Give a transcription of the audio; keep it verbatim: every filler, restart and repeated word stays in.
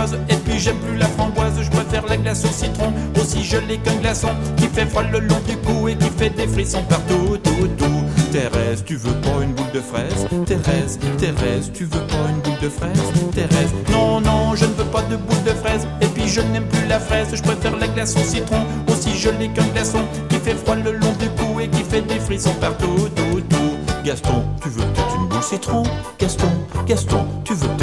framboise. Et puis j'aime plus la framboise, je préfère la glace au citron. Aussi gelée qu'un glaçon qui fait froid le long du cou et qui fait des frissons partout, tout, tout. Thérèse, tu veux pas une boule de fraise? Thérèse, Thérèse, tu veux pas une boule de fraise? Thérèse, non, non, je ne veux pas de boule de fraise. Et puis je n'aime plus la fraise, je préfère la glace au citron. Aussi gelée qu'un glaçon qui fait froid le long du cou et qui fait des frissons partout, tout, tout. Gaston, tu veux peut-être une boule citron? Gaston, Gaston, tu veux peut-être